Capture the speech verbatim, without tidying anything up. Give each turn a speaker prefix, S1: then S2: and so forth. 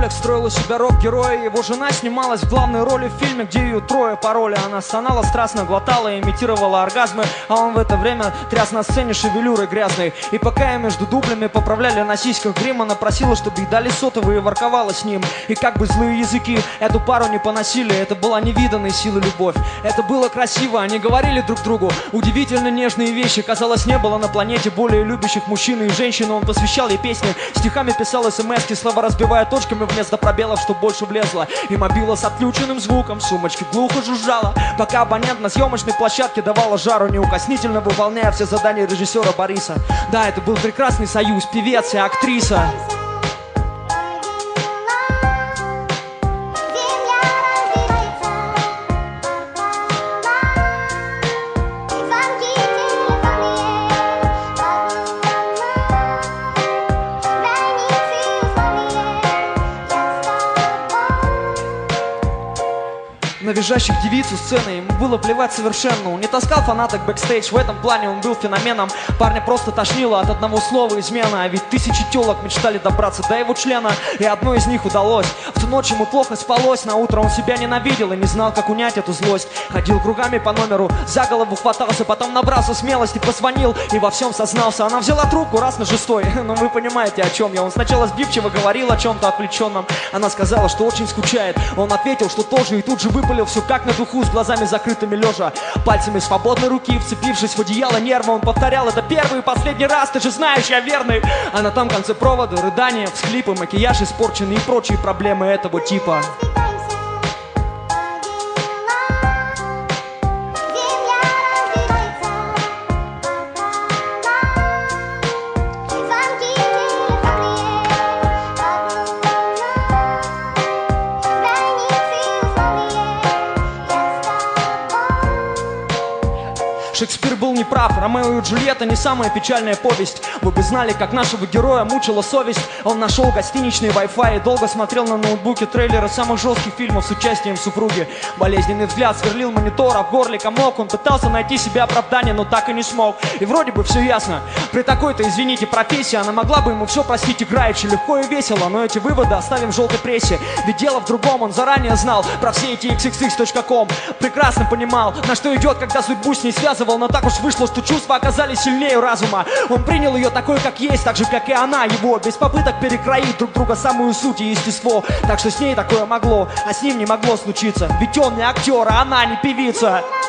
S1: ролик, строила себя рок-героя. Его жена снималась в главной роли в фильме, где ее трое пароли. Она стонала, страстно глотала и имитировала оргазмы, а он в это время тряс на сцене шевелюрой грязной. И пока я между дублями поправляли на сиськах грим, она просила, чтобы ей дали сотовые, и ворковала с ним. И как бы злые языки эту пару не поносили, это была невиданной силы любовь. Это было красиво, они говорили друг другу удивительно нежные вещи. Казалось, не было на планете более любящих мужчин и женщин. Он посвящал ей песни, стихами писал смс-ки, слова разбивая точками вместо пробелов, что больше влезло. И мобила с отключенным звуком в сумочке глухо жужжала, пока абонент на съемочной площадке давала жару, неукоснительно выполняя все задания режиссера Бориса. Да, это был прекрасный союз, певец и актриса. На визжащих девицу сцены ему было плевать совершенно. Он не таскал фанаток бэкстейдж, в этом плане он был феноменом. Парня просто тошнило от одного слова измена. А ведь тысячи телок мечтали добраться до его члена, и одной из них удалось. В ту ночь ему плохо спалось, на утро он себя ненавидел и не знал, как унять эту злость. Ходил кругами по номеру, за голову хватался, потом набрался смелости, позвонил и во всем сознался. Она взяла трубку раз на шестой, ну вы понимаете, о чем я. Он сначала сбивчиво говорил о чем-то отвлеченном. Она сказала, что очень скучает. Он ответил, что тоже, и тут же выпал все как на духу, с глазами закрытыми лежа. Пальцами свободной руки, вцепившись в одеяло нерва, он повторял: это первый и последний раз, ты же знаешь, я верный. А на том конце провода рыдания, всхлипы, макияж испорченный и прочие проблемы этого типа. Шекспир был неправ, Ромео и Джульетта не самая печальная повесть. Вы бы знали, как нашего героя мучила совесть. Он нашел гостиничный Wi-Fi и долго смотрел на ноутбуке трейлеры самых жестких фильмов с участием супруги. Болезненный взгляд сверлил монитор, а в горле комок. Он пытался найти себе оправдание, но так и не смог. И вроде бы все ясно. При такой-то, извините, профессии она могла бы ему все простить играючи, легко и весело. Но эти выводы оставим в желтой прессе. Ведь дело в другом, он заранее знал про все эти икс икс икс точка ком. Прекрасно понимал, на что идет, когда судьбу с ней связывал. Но так уж вышло, что чувства оказались сильнее разума. Он принял ее такой, как есть, так же, как и она его, без попыток перекроить друг друга самую суть и естество. Так что с ней такое могло, а с ним не могло случиться. Ведь он не актер, а она не певица.